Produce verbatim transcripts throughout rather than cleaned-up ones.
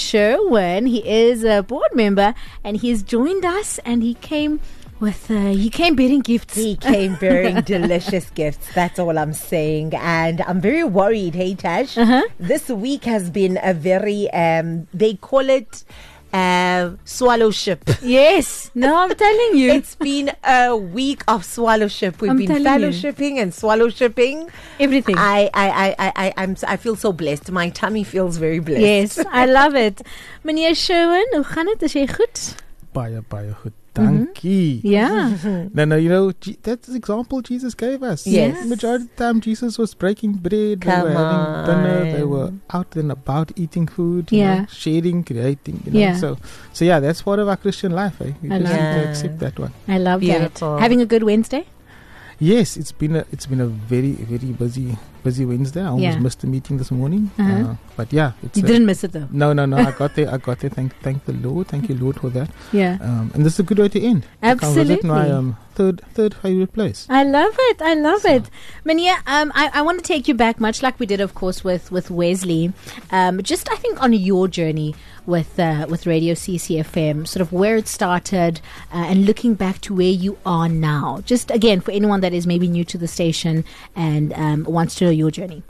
Sherwin. He is a board member and he's joined us and he came with, uh, he came bearing gifts. He came bearing delicious gifts. That's all I'm saying. And I'm very worried, hey Tash. Uh-huh. This week has been a very, um, they call it uh, swallowship. Yes. No, I'm telling you. It's been a week of swallowship. We've I'm been telling fellowshipping and swallowshipping. Everything. I, I, I, I, I, I'm, I feel so blessed. My tummy feels very blessed. Yes, I love it. Meneer Sherwin, hoe gaan het? Is jy goed? Baie, baie goed. Dankie. Yeah. No, no, you know, G- that's the example Jesus gave us. Yes. Majority of the time, Jesus was breaking bread. Come they were having dinner. They on. were out and about eating food. You Yeah. know, sharing, creating. You know? Yeah. So, so yeah, that's part of our Christian life. Eh? We I just love need to it. accept that one. I love Beautiful. that. Having a good Wednesday? Yes, it's been a it's been a very very busy busy Wednesday. I almost Yeah. missed the meeting this morning. Uh-huh. Uh, but yeah, it's You a- didn't miss it though. No, no, no. I got there. I got there. Thank, thank the Lord. Thank you, Lord, for that. Yeah. Um, and this is a good way to end. I can visit my Absolutely. um, third third favorite place. I love it. I love So- it. Meneer, um, I, I want to take you back, much like we did, of course, with, with Wesley. Um, just, I think, on your journey with uh, with Radio C C F M, sort of where it started uh, and looking back to where you are now. Just, again, for anyone that is maybe new to the station and um, wants to know your journey.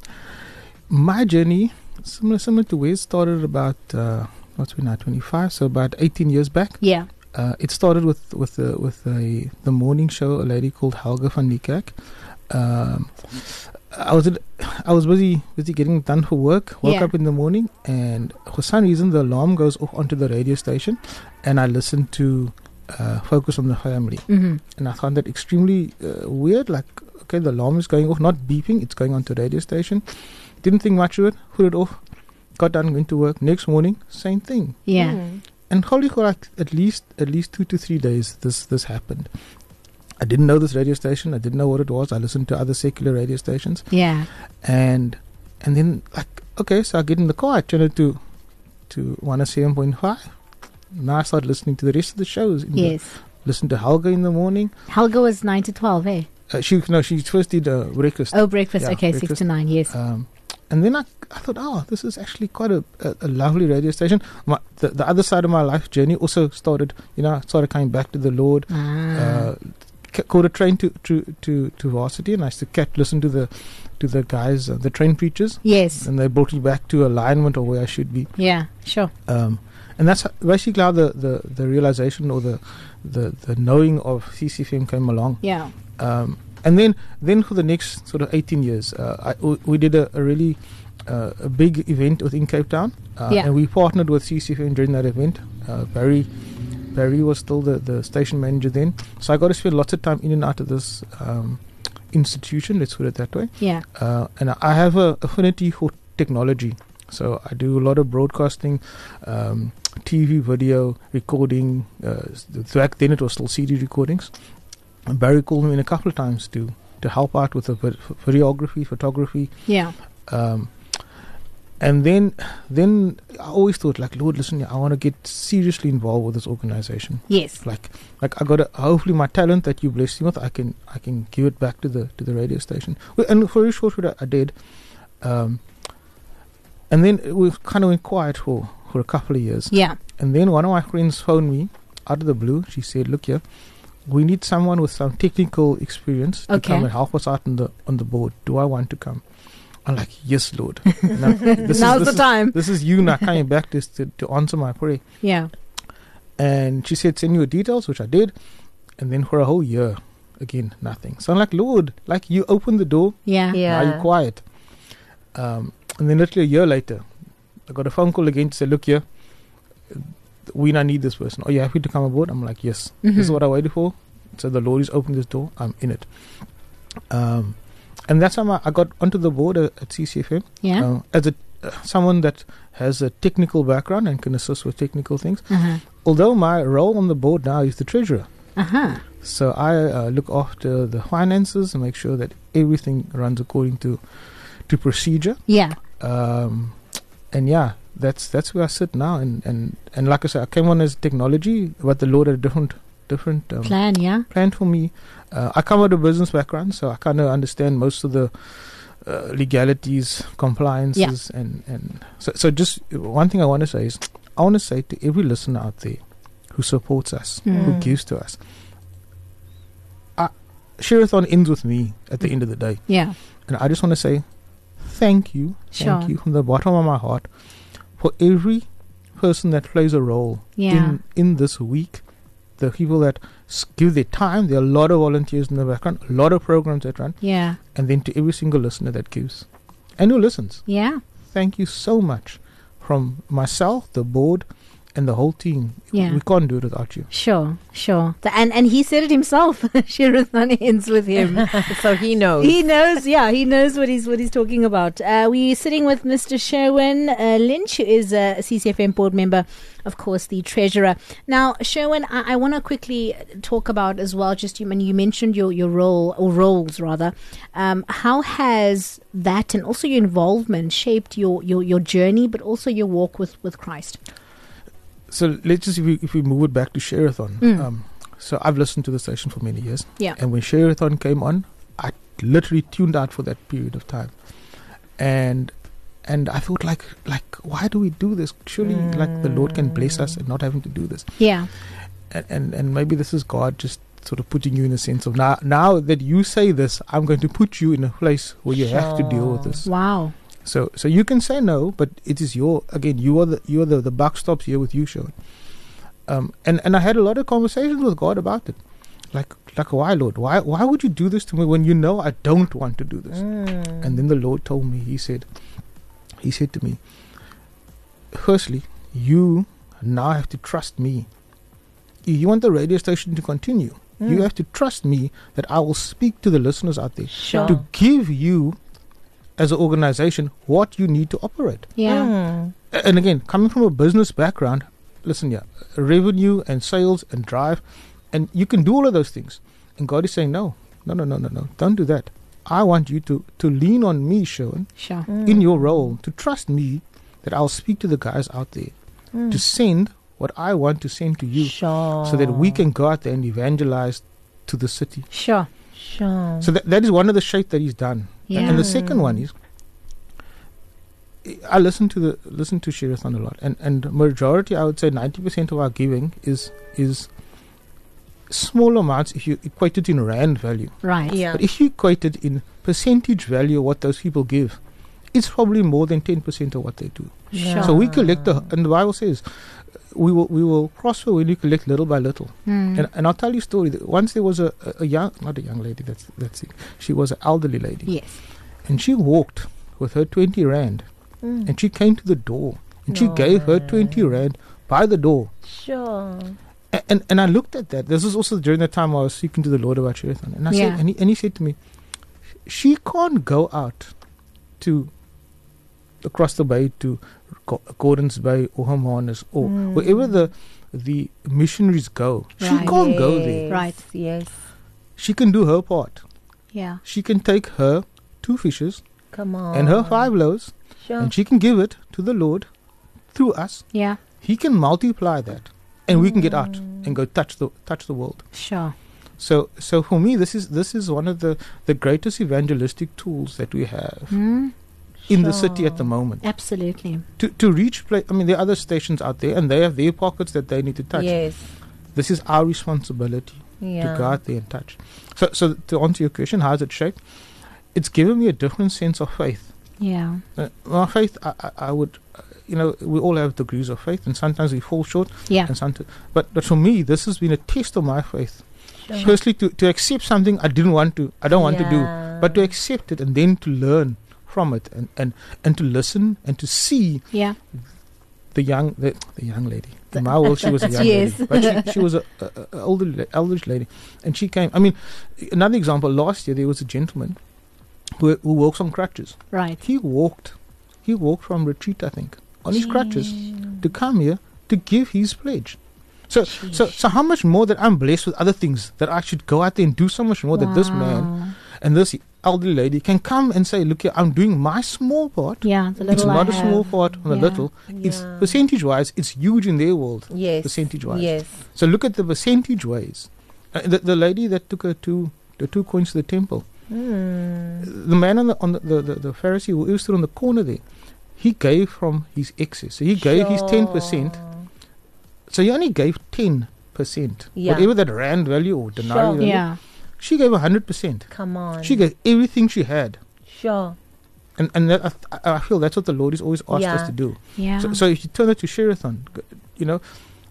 My journey, similar similar to where it started about, uh, what's we now, twenty-five, so about eighteen years back. Yeah. Uh, it started with with the with the the morning show, a lady called Helga van Niekerk. Um, I was at, I was busy busy getting done for work. Woke Yeah. up in the morning, and for some reason the alarm goes off onto the radio station, and I listened to uh, Focus on the Family, Mm-hmm. and I found that extremely uh, weird. Like, okay, the alarm is going off, not beeping; it's going onto the radio station. Didn't think much of it. Put it off. Got done, went to work. Next morning, same thing. Yeah. Mm. And probably for like at least at least two to three days, this this happened. I didn't know this radio station. I didn't know what it was. I listened to other secular radio stations, Yeah. and and then like okay, so I get in the car. I turn it to to one oh seven point five. Now I start listening to the rest of the shows. In the- Yes. listen to Helga in the morning. Helga was nine to twelve, eh? Uh, she no, she first did uh, breakfast. Oh, breakfast. Yeah, okay, six breakfast. to nine. Yes. Um, and then I, I thought, oh, this is actually quite a, a, a lovely radio station. My, the, the other side of my life journey also started, you know, I started coming back to the Lord. Ah. Uh, c- caught a train to, to, to, to varsity, and I used to cat listen to the to the guys, uh, the train preachers, Yes. and they brought me back to alignment of where I should be. Yeah. Sure. Um, and that's how- basically how the, the, the realization or the, the the knowing of C C F M came along. Yeah. Um, and then, then for the next sort of eighteen years, uh, I, w- we did a, a really uh, a big event within Cape Town, uh, Yeah. and we partnered with C C F M during that event. Uh, Barry, Barry was still the, the station manager then, so I got to spend lots of time in and out of this um, institution. Let's put it that way. Yeah. Uh, and I have a affinity for technology, so I do a lot of broadcasting, um, T V, video, recording. Uh, back then it was still C D recordings. And Barry called me in a couple of times to, to help out with the vid- videography, photography. Yeah. Um, and then then I always thought, like, Lord, listen, I want to get seriously involved with this organization. Yes. Like, like I got to, hopefully my talent that you blessed me with, I can I can give it back to the to the radio station. Well, and for a short period, I did. Um, and then we kind of went quiet for, for a couple of years. Yeah. And then one of my friends phoned me out of the blue. She said, "Look here, we need someone with some technical experience to Okay. come and help us out on the on the board. Do I want to come?" I'm like, "Yes, Lord." Now, this Now's is, the this time. Is, this is you now coming back to, to to answer my prayer. Yeah. And she said, "Send you details," which I did. And then for a whole year, again, nothing. So I'm like, "Lord, like you opened the door, Yeah. Yeah. now you're quiet." Um, and then literally a year later, I got a phone call again to say, "Look here, we now need this person. Are you happy to come aboard?" I'm like, "Yes." This is Mhm. what I waited for. So the Lord is opening this door. I'm in it. Um, and that's how I, I got onto the board at, at C C F M. Yeah. Uh, as a uh, someone that has a technical background and can assist with technical things. Uh-huh. Although my role on the board now is the treasurer. Uh-huh. So I uh, look after the finances and make sure that everything runs according to to procedure. Yeah. Um, and yeah, that's that's where I sit now. And, and, and like I said, I came on as technology, but the Lord had a different different um, Plan, yeah. plan for me. Uh, I come out of business background, so I kind of understand most of the uh, legalities, compliances, and and so so just one thing I want to say is, I want to say to every listener out there who supports us, Mm. who gives to us, uh, Share-a-thon ends with me at the end of the day. Yeah. And I just want to say thank you, thank Sure. you from the bottom of my heart for every person that plays a role Yeah. in, in this week. The people that s- give their time. There are a lot of volunteers in the background, a lot of programs that run. Yeah. And then to every single listener that gives and who listens. Yeah. Thank you so much from myself, the board, and the whole team. Yeah. We can't do it without you. Sure, sure. The, and and he said it himself. Share-a-thon ends with him. So he knows. He knows, yeah, he knows what he's what he's talking about. Uh, we're sitting with Mister Sherwin uh, Lynch, who is a C C F M board member, of course, the treasurer. Now, Sherwin, I, I want to quickly talk about as well. Just you, when you mentioned your your role or roles rather, um, how has that and also your involvement shaped your your your journey, but also your walk with with Christ? So let's just, if we, if we move it back to Share-a-thon. Mm. Um, so I've listened to the station for many years. Yeah. And when Share-a-thon came on, I literally tuned out for that period of time. And and I thought like, like why do we do this? Surely Mm. like the Lord can bless us and not having to do this. Yeah, And, and, and maybe this is God just sort of putting you in a sense of now, now that you say this, I'm going to put you in a place where you have to deal with Sure. this. wow. So, so you can say no, but it is your, again, you are the, you are the, the buck stops here with you, Sean. Um, and, and I had a lot of conversations with God about it. Like, like, why, Lord? Why, why would you do this to me when you know I don't want to do this? Mm. And then the Lord told me, he said, he said to me, firstly, you now have to trust me. If you want the radio station to continue, Mm. you have to trust me that I will speak to the listeners out there Sure. to give you, as an organization, what you need to operate. Yeah. Mm. A- And again, coming from a business background, listen, yeah, revenue and sales and drive, and you can do all of those things. And God is saying, no, no, no, no, no, no, don't do that. I want you to, to lean on me, Sean, Sure. Mm. in your role, to trust me that I'll speak to the guys out there, Mm. to send what I want to send to you, Sure. so that we can go out there and evangelize to the city. Sure. Sure. So that, that is one of the shape that he's done. Yeah. And the second one is, I listen to the listen to Share-a-thon a lot, and and majority, I would say ninety percent of our giving is is small amounts if you equate it in rand value. Right. Yeah. But if you equate it in percentage value of what those people give, it's probably more than ten percent of what they do. Sure. So we collect the, and the Bible says, we will we will prosper when you collect little by little. Mm. And and I'll tell you a story. Once there was a, a, a young, not a young lady, that's that's it. She was an elderly lady, Yes. and she walked with her twenty rand. Mm. And she came to the door, and she No. gave her twenty rand by the door. Sure. And, and and I looked at that. This is also during the time I was speaking to the Lord about Share-a-thon. And I Yeah. said, and he, and he said to me, she can't go out to across the bay to Go- Gordons Bay or Hermanus or Mm. wherever the the missionaries go. She Right. can't go there. Yes, Right. Yes. She can do her part. Yeah. She can take her two fishes Come on. and her five loaves, Sure. and she can give it to the Lord through us. Yeah. He can multiply that, and we can get out Mm. and go touch the touch the world. Sure. So, so for me, this is this is one of the, the greatest evangelistic tools that we have Mm. in the city at the Sure. moment Absolutely. to to reach. Pla- I mean, there are other stations out there, and they have their pockets that they need to touch. Yes. This is our responsibility Yeah. to go out there and touch. So, so to answer your question, how has it shaped? It's given me a different sense of faith. Yeah. Uh, my faith, I, I, I would, uh, you know, we all have degrees of faith, and sometimes we fall short, Yeah. and sometimes. But, but for me, this has been a test of my faith. Sure. Firstly, to, to accept something I didn't want to, I don't want to do, Yeah. but to accept it and then to learn from it, and, and, and to listen and to see Yeah. the young the, the young lady. The- In my world, she was a young Yes. lady, but she, she was a, a, a older la- elderly lady, and she came. I mean, another example. Last year, there was a gentleman who who walks on crutches. Right. He walked, he walked from retreat, I think, on his crutches Mm. to come here to give his pledge. So, so, so, how much more that I'm blessed with other things that I should go out there and do so much more that this man Wow. and this elderly lady can come and say, "Look here, I'm doing my small part." Yeah. The It's little not I a small have. part on the Yeah. little. It's Yeah. percentage wise, it's huge in their world. Yes. Percentage wise. Yes. So look at the percentage wise. Uh, the, the lady that took her two the two coins to the temple. Mm. The man on the on the, the, the, the Pharisee who stood on the corner there, he gave from his excess. So he gave his ten percent Sure. So he only gave ten percent. Yeah. Whatever that rand value or denarii Sure. value, Yeah. she gave one hundred percent. Come on. She gave everything she had. Sure. And and that, I, I feel that's what the Lord is always asked Yeah. us to do. Yeah. So, so if you turn it to Sherathon, g- you know,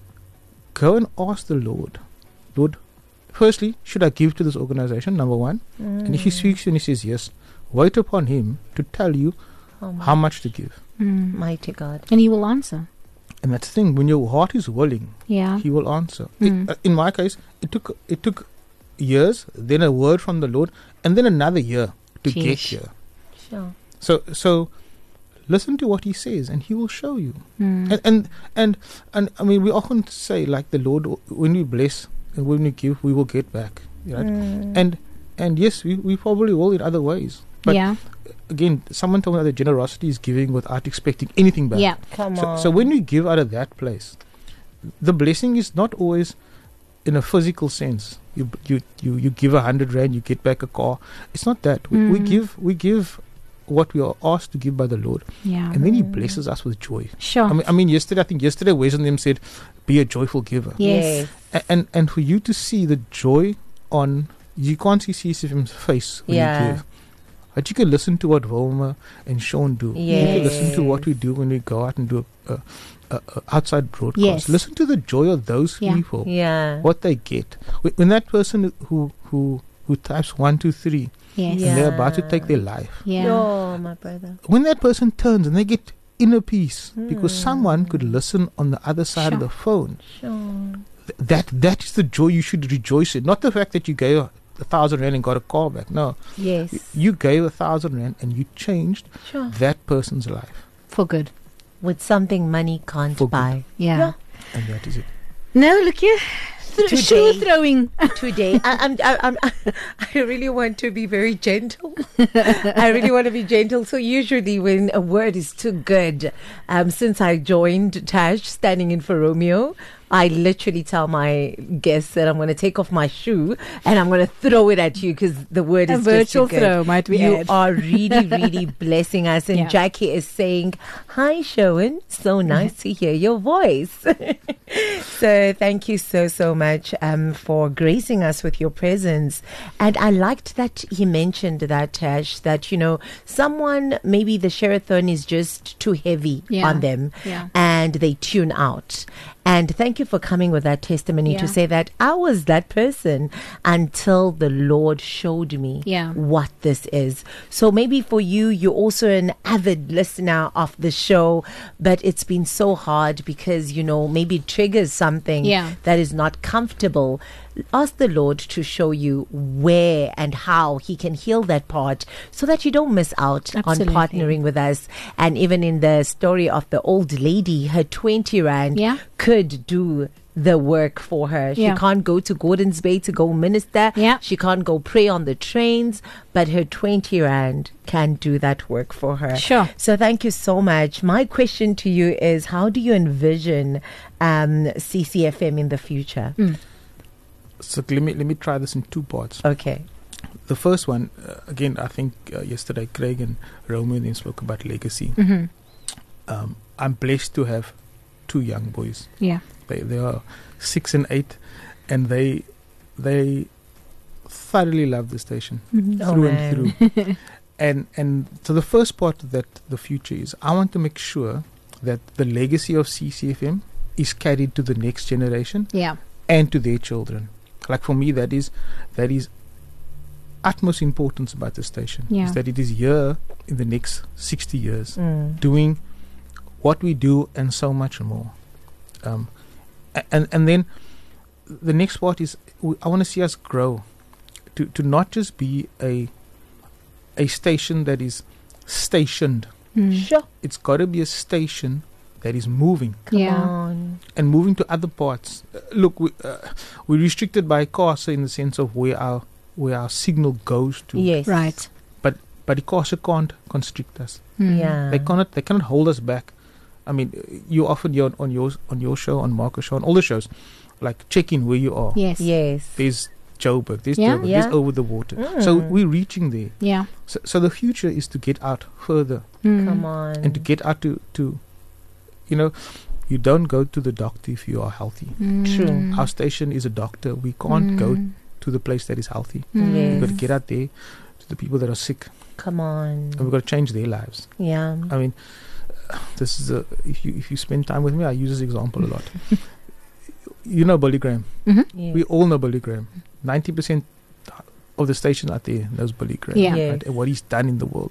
go and ask the Lord, Lord, firstly, should I give to this organization? Number one. Mm. And if he speaks to you and he says yes, wait upon him to tell you Oh my how much to give. Mm. mighty God. And he will answer. And that's the thing, when your heart is willing, Yeah. he will answer. Mm. It, uh, in my case, it took it took years, then a word from the Lord, and then another year to get Sheesh. here. Sure. So so listen to what he says and he will show you. Mm. And, and and and I mean, we often say, like, the Lord, when we bless and when we give, we will get back. Right? Mm. And and yes, we, we probably will in other ways. But yeah. again, someone told me that generosity is giving without expecting anything back. Yeah. Come So, on. so when we give out of that place, the blessing is not always in a physical sense. You you you, you give a hundred rand, you get back a car. It's not that. We, we Mm. give we give what we are asked to give by the Lord, Yeah. and then He Mm. blesses us with joy. Sure. I mean, I mean, yesterday I think yesterday Wes and them said, "Be a joyful giver," yes. A- and and for you to see the joy on, you can't see C C F M's face when Yeah. you give. But you can listen to what Wilma and Sean do. You can listen to what we do when we go out and do a, a, a, a outside broadcast. Yes. Listen to the joy of those Yeah. people. Yeah. What they get. Wh- When that person who who who types one, two, three, Yes. Yeah. and they're about to take their life. Yeah. Oh, my brother. When that person turns and they get inner peace because Mm. someone could listen on the other side of Sure. the phone. Sure. Th- that that is the joy you should rejoice in. Not the fact that you gave a, a thousand rand and got a call back. No. Yes. Y- You gave a thousand rand and you changed Sure. that person's life. For good. With something money can't For good. buy. Yeah. Yeah. And that is it. No, look here. Th- shoe Today. throwing. Today, I, I'm, I, I'm, I really want to be very gentle. I really want to be gentle. So usually, when a word is too good, um, since I joined Tash standing in for Romeo, I literally tell my guests that I'm going to take off my shoe and I'm going to throw it at you because the word A is virtual just too good. throw, might we You add. are really, really blessing us. And Yeah. Jackie is saying, "Hi, Showan. So nice to hear your voice." So thank you so, so much um, for gracing us with your presence. And I liked that he mentioned that, Tash, that, you know, someone, maybe the Sherathon is just too heavy Yeah. on them Yeah. and they tune out. And thank you for coming with that testimony Yeah. to say that I was that person until the Lord showed me Yeah. what this is. So maybe for you, you're also an avid listener of the show, but it's been so hard because, you know, maybe it triggers something Yeah. that is not comfortable. Ask the Lord to show you where and how He can heal that part so that you don't miss out Absolutely. on partnering with us. And even in the story of the old lady, her twenty rand Yeah. could do the work for her. She Yeah. can't go to Gordon's Bay to go minister. Yeah. She can't go pray on the trains, but her twenty rand can do that work for her. Sure. So thank you so much. My question to you is, how do you envision um, C C F M in the future? Mm. So let me let me try this in two parts. Okay. The first one, uh, again, I think uh, yesterday Craig and Roman then spoke about legacy. Mm-hmm. Um, I'm blessed to have two young boys. Yeah. They they are six and eight, and they they thoroughly love the station Mm-hmm. Oh, through man. and through. and and so the first part that the future is, I want to make sure that the legacy of C C F M is carried to the next generation Yeah. and to their children. Like for me, that is that is utmost importance about the station. Yeah. Is that it is here in the next sixty years, Mm. doing what we do and so much more. Um, a- and and then the next part is, we, I want to see us grow to to not just be a a station that is stationed. Mm. Sure. It's got to be a station that is moving Come Yeah. on. and moving to other parts. Uh, look, we, uh, we're restricted by ICASA in the sense of where our where our signal goes to. Yes. Right. But ICASA can't constrict us. Mm. Yeah. They cannot. They cannot hold us back. I mean, uh, you often hear on, on your on your show, on Marco's show, on all the shows, like check in where you are. Yes. Yes. There's Joburg. There's Yeah. Joburg. Yeah. There's over the water. So Mm. we're reaching there. Yeah. So, so the future is to get out further Mm. Come on. and to get out to to, you know, You don't go to the doctor if you are healthy. Mm. True. Our station is a doctor. We can't go Mm. to the place that is healthy. Mm. Yes. We've got to get out there to the people that are sick, Come on. and we've got to change their lives. Yeah. I mean, this is a, if you if you spend time with me, I use this example a lot. You know Billy Graham. Mhm. Yes. We all know Billy Graham. Ninety percent of the station out there knows Billy Graham. Yeah. Yes. Right, and what he's done in the world.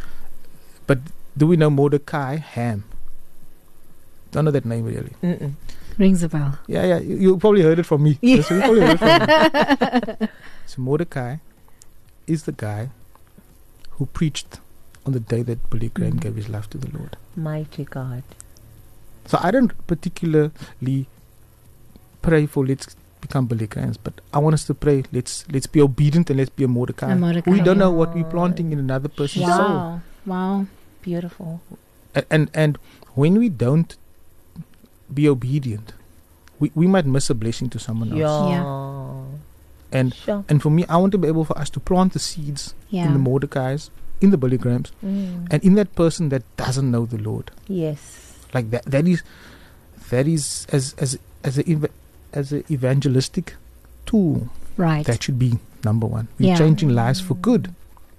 But do we know Mordecai Ham? Don't know that name really. Mm-mm. Rings a bell. Yeah, yeah. You, you probably heard it from me. Yeah. Yes, you probably heard it from me. So Mordecai is the guy who preached on the day that Billy Graham Mm. gave his life to the Lord. Mighty God. So I don't particularly pray for let's become Billy Grahams, but I want us to pray let's let's be obedient and let's be a Mordecai. A Mordecai. We don't know what we're planting in another person's soul. Wow. Wow. Beautiful. And, and and when we don't be obedient, we, we might miss a blessing to someone else. Yeah. And Sure. and for me, I want to be able for us to plant the seeds Yeah. in the Mordecais, in the Billy Grahams, Mm. and in that person that doesn't know the Lord. Yes. Like that that is that is as as as a eva- as an evangelistic tool. Right. That should be number one. We're Yeah. changing lives for good.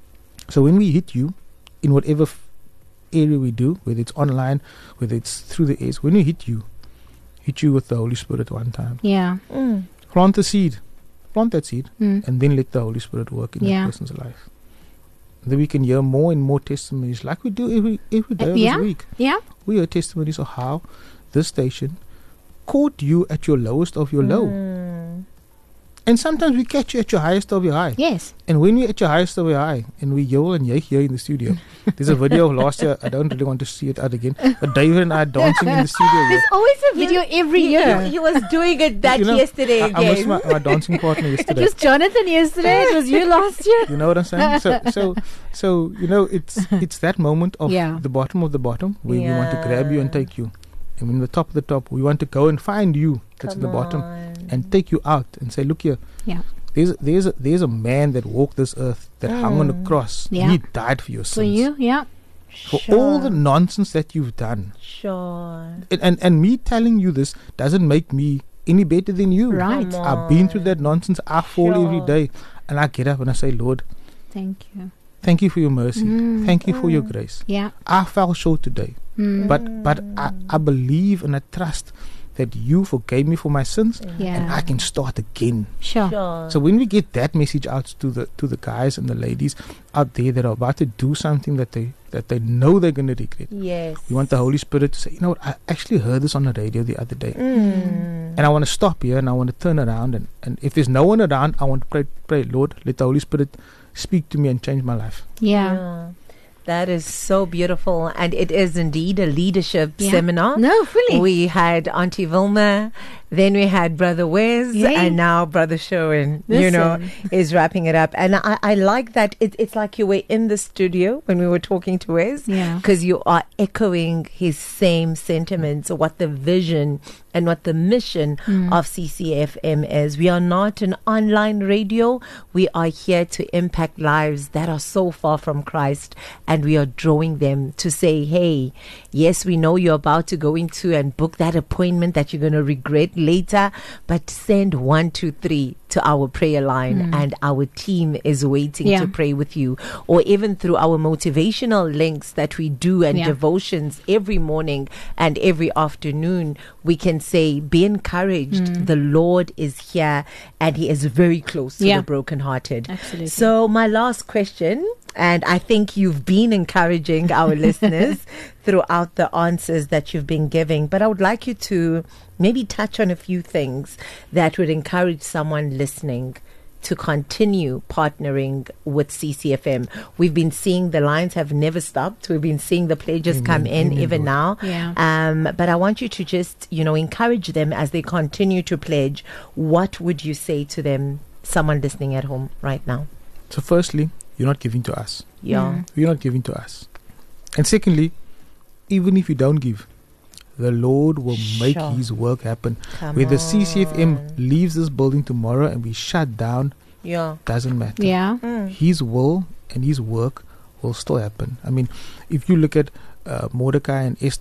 So when we hit you in whatever f- area we do, whether it's online, whether it's through the airs, when we hit you, hit you with the Holy Spirit one time. Yeah. Mm. Plant the seed. Plant that seed Mm. and then let the Holy Spirit work in Yeah. that person's life. Then we can hear more and more testimonies like we do every every day Uh, of yeah. this week. Yeah. We hear testimonies of how this station caught you at your lowest of your low. Mm. And sometimes we catch you at your highest of your high. Yes. And when we're at your highest of your high and we yell and yell here in the studio, there's a video of last year, I don't really want to see it out again, but David and I are dancing in the studio. here. There's always a video every He, year. he, he was doing it that You know, yesterday I, I missed again. my, my dancing partner It yesterday. was Jonathan yesterday. It was you last year. You know what I'm saying? So, so, so you know, it's it's that moment of Yeah. the bottom of the bottom where we want to grab you and Yeah. take you, and when the top of the top, we want to go and find you that's Come at the bottom on. and take you out and say, look here. Yeah. There's there's a, there's a man that walked this earth that hung on a Mm. cross. Yeah. He died for your For sins. you, yeah. For all the Sure. nonsense that you've done. Sure. And, and and me telling you this doesn't make me any better than you. Right. Come I've been through on. that nonsense. I fall every Sure. day. And I get up and I say, Lord, Thank you. thank you for your mercy. Mm. Thank you for your Mm. grace. Yeah. I fell short today. Mm. But but I, I believe and I trust that you forgave me for my sins Yeah. and I can start again. Sure. Sure. So when we get that message out to the to the guys and the ladies out there that are about to do something that they that they know they're going to regret, yes. we want the Holy Spirit to say, you know what, I actually heard this on the radio the other day. Mm. And I want to stop here and I want to turn around. And, and if there's no one around, I want to pray, pray, Lord, let the Holy Spirit speak to me and change my life. Yeah. Yeah. That is so beautiful. And it is indeed a leadership Yeah. seminar. No, fully. We had Auntie Vilma, then we had Brother Wes, Yay. and now Brother Sherwin, you know, Listen. is wrapping it up. And I, I like that it, it's like you were in the studio when we were talking to Wes, Yeah. because you are echoing his same sentiments, what the vision and what the mission Mm. of C C F M is. We are not an online radio. We are here to impact lives that are so far from Christ, and we are drawing them to say, hey, yes, we know you're about to go into and book that appointment that you're going to regret later, but send one, two, three to our prayer line, Mm. and our team is waiting Yeah. to pray with you. Or even through our motivational links that we do and Yeah. devotions every morning and every afternoon, we can say, be encouraged. Mm. The Lord is here and he is very close to Yeah. the brokenhearted. Absolutely. So my last question, and I think you've been encouraging our listeners throughout the answers that you've been giving, but I would like you to maybe touch on a few things that would encourage someone listening to continue partnering with C C F M. We've been seeing the lines have never stopped. We've been seeing the pledges Amen. come in Amen, even Lord. now. Yeah. Um, but I want you to just, you know, encourage them as they continue to pledge. What would you say to them, someone listening at home right now? So firstly, you're not giving to us. Yeah. Mm. You're not giving to us. And secondly, even if you don't give, the Lord will make Sure. his work happen. Come Whether C C F M on. leaves this building tomorrow and we shut down, Yeah. doesn't matter. Yeah. Mm. His will and his work will still happen. I mean, if you look at uh, Mordecai and Esther,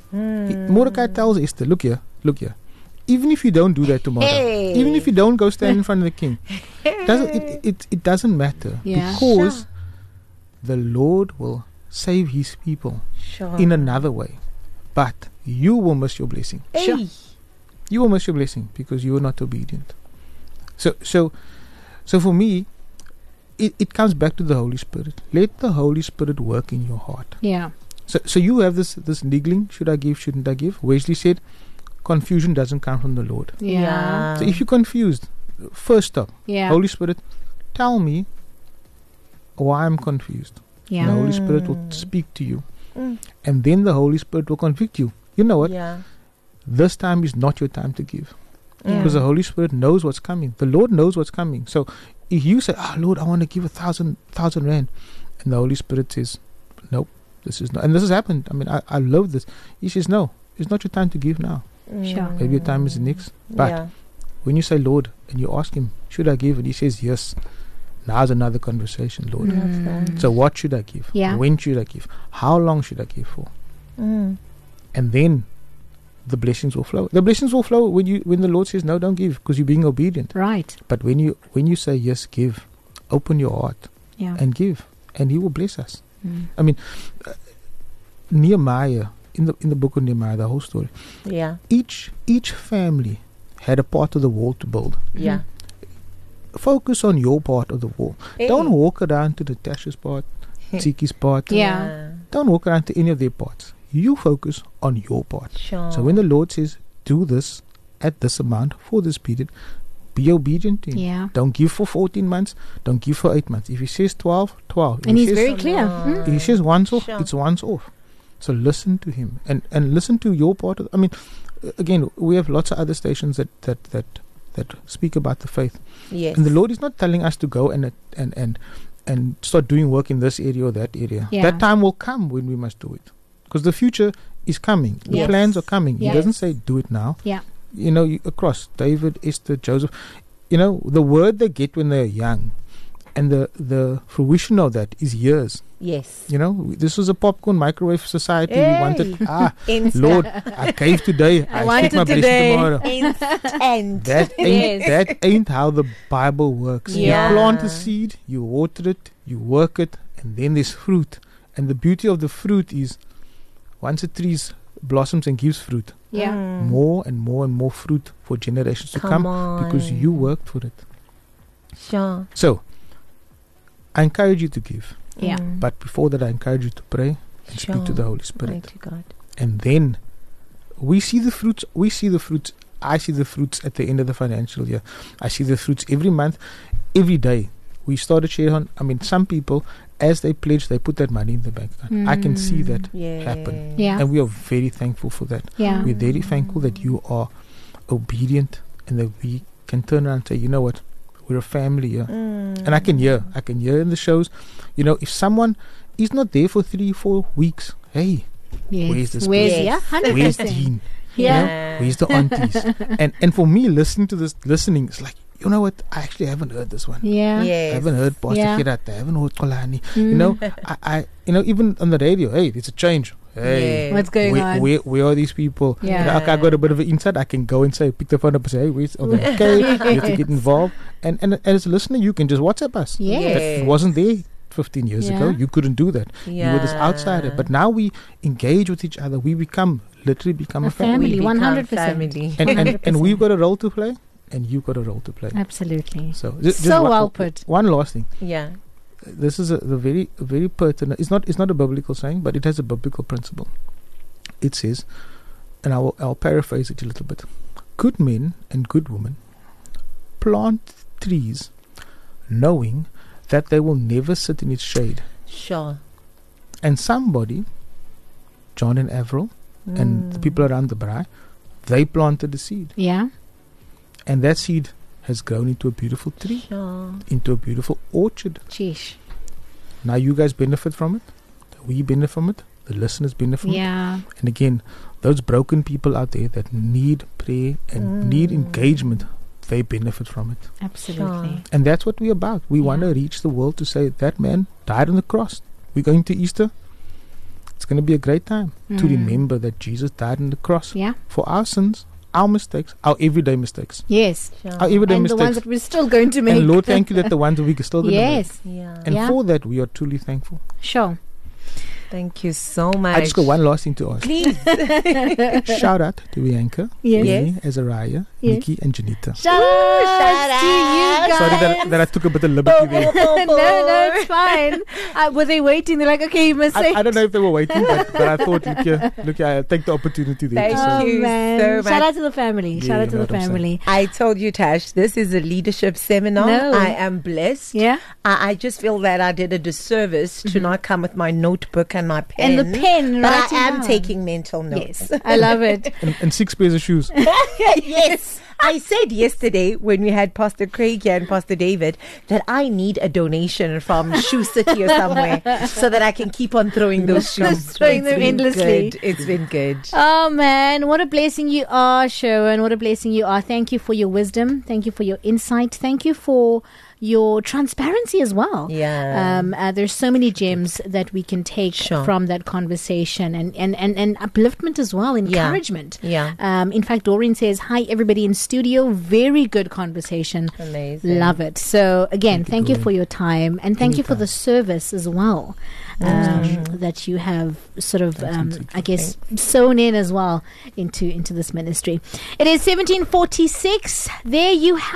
He- Mordecai tells Esther, look here, look here. Even if you don't do that tomorrow, Hey. even if you don't go stand in front of the king, doesn't, it, it, it doesn't matter. Yeah. Because Sure. the Lord will save his people Sure. in another way. But you will miss your blessing. Hey. Sure. You will miss your blessing because you were not obedient. So, so, so for me, it, it comes back to the Holy Spirit. Let the Holy Spirit work in your heart. Yeah. So, so you have this this niggling: should I give? Shouldn't I give? Wesley said, confusion doesn't come from the Lord. Yeah. So if you're confused, first stop. Yeah. Holy Spirit, tell me why I'm confused. Yeah. The Holy Spirit will Mm. speak to you, Mm. and then the Holy Spirit will convict you. You know what? Yeah. This time is not your time to give. Yeah. Because the Holy Spirit knows what's coming. The Lord knows what's coming. So if you say, "Ah, Lord, I want to give a thousand thousand rand," and the Holy Spirit says, "Nope, this is not." And this has happened. I mean, I, I love this. He says, "No, it's not your time to give now. Sure. Maybe your time is next." But Yeah. when you say, "Lord," and you ask Him, "Should I give?" and He says, "Yes," now's another conversation, Lord. Mm. So what should I give? Yeah. When should I give? How long should I give for? Mm. And then the blessings will flow. The blessings will flow when you when the Lord says, "No, don't give," because you're being obedient. Right. But when you when you say yes, give, open your heart Yeah. and give, and He will bless us. Mm. I mean, uh, Nehemiah in the in the book of Nehemiah, the whole story. Yeah. Each each family had a part of the wall to build. Yeah. Focus on your part of the wall. Hey. Don't walk around to Natasha's part, Tsiki's part. Yeah. Don't walk around to any of their parts. You focus on your part. Sure. So when the Lord says, "Do this at this amount for this period," be obedient to Him. Yeah. Don't give for fourteen months. Don't give for eight months. If He says twelve, twelve. If And he he's says, very clear. Come Mm. if He says once off, Sure. it's once off. So listen to Him and, and listen to your part. Of, I mean, uh, again, we have lots of other stations that, that, that, that speak about the faith. Yes. And the Lord is not telling us to go and, uh, and, and, and start doing work in this area or that area. Yeah. That time will come when we must do it. Because the future is coming. The Yes. plans are coming. Yes. He doesn't say do it now. Yeah. You know, you, across David, Esther, Joseph, you know, the word they get when they're young and the, the fruition of that is years. Yes. You know, w- this was a popcorn microwave society. Hey. We wanted, ah, Instant. Lord, I gave today. I I, wanted expect my blessing today. tomorrow. Instant. That ain't, Yes. that ain't how the Bible works. Yeah. You plant a seed, you water it, you work it, and then there's fruit. And the beauty of the fruit is once a tree blossoms and gives fruit, Yeah. Mm. more and more and more fruit for generations to Come come because you on. worked for it. Sure. So, I encourage you to give. Yeah. Mm. But before that, I encourage you to pray and speak to Sure. the Holy Spirit. Mighty God. And then we see the fruits. We see the fruits. I see the fruits at the end of the financial year. I see the fruits every month, every day. We started share on. I mean, some people, as they pledge, they put that money in the bank account. I can see that, Yeah. happen. Yeah. and we are very thankful for that. Yeah. We're very thankful that you are obedient and that we can turn around and say, you know what, we're a family here. Mm. And I can hear, I can hear in the shows, you know, if someone is not there for three, four weeks, hey, Yes. Where's this Where's person? yeah? Yes. Hundred where's percent. Dean? Yeah. You know, where's the aunties? and and for me, listening to this, listening, it's like, you know what, I actually haven't heard this one. Yeah. Yes. I haven't heard Pastor Yeah. Kirat, I haven't heard Kolani. Mm. You know, I, I, you know, even on the radio, hey, it's a change. Hey, Yeah. What's going where, on? where, where are these people? Yeah. You know, okay, I got a bit of an insight. I can go and say, pick the phone up and say, hey, where's, okay, okay. You have to get involved. And, and, and as a listener, you can just WhatsApp us. Yes. That it wasn't there fifteen years ago. Yeah. You couldn't do that. Yeah. You were this outsider. But now we engage with each other. We become, literally become a, A family. family. We one become hundred percent. family. And, and, and one hundred percent. we've got a role to play, and you've got a role to play. Absolutely. So, ju- just So one- well put. One last thing. Yeah. This is a, the very, very pertinent. It's not. It's not a biblical saying, but it has a biblical principle. It says, and I will, I'll paraphrase it a little bit. Good men and good women plant trees, knowing that they will never sit in its shade. Sure. And somebody, John and Avril, and the Mm. people around the braai, they planted the seed, Yeah. and that seed has grown into a beautiful tree, Sure. into a beautiful orchard. Sheesh. Now you guys benefit from it. We benefit from it. The listeners benefit from it. Yeah. And again, those broken people out there that need prayer and need Mm. engagement, they benefit from it. Absolutely. Sure. And that's what we're about. We want to Yeah. reach the world to say that man died on the cross. We're going to Easter. it's going to be a great time to Mm. remember that Jesus died on the cross Yeah. for our sins, our mistakes, our everyday mistakes. Yes. Our everyday And the ones mistakes. that we're still going to make. And Lord, thank you that the ones we are still going to make. Yes. Yeah. And Yeah. for that, we are truly thankful. Sure. Thank you so much. I just got one last thing to ask. Please. Shout out to Bianca, Yes. Winnie, Azariah, Yes. Nikki, and Janita. Shout out shout to you out. guys. Sorry that, that I took a bit of liberty there. no, no, it's fine. Uh, were they waiting? They're like, okay, you must say. I, I don't know if they were waiting, but, but I thought, look, here, look here, I'll take the opportunity there. Thank to say- Oh, you man. so much. Shout out to the family. Yeah, Shout out you to know the what I'm saying. family. I told you, Tash, this is a leadership seminar. No. I am blessed. Yeah. I, I just feel that I did a disservice to not come with my notebook and my pen. And the pen, But writing I am down. taking mental notes. Yes. I love it. and, and six pairs of shoes. Yes. I said yesterday when we had Pastor Craig here and Pastor David that I need a donation from Shoe City or somewhere so that I can keep on throwing those shoes. Throwing It's them been endlessly. good. It's been good. Oh man, what a blessing you are, Sherwin. What a blessing you are. Thank you for your wisdom. Thank you for your insight. Thank you for your transparency as well. Yeah. Um, uh, there's so many gems that we can take Sure. from that conversation and, and, and, and upliftment as well, encouragement. Yeah. Um, in fact, Doreen says, hi, everybody in studio. Very good conversation. Amazing. Love it. So again, Thank you, thank you Doreen. for your time and thank you for Anytime. the service as well. Um, that you have sort of, Thanks, um, Ntsiki. I guess, sewn in as well into into this ministry. It is seventeen forty-six. There you have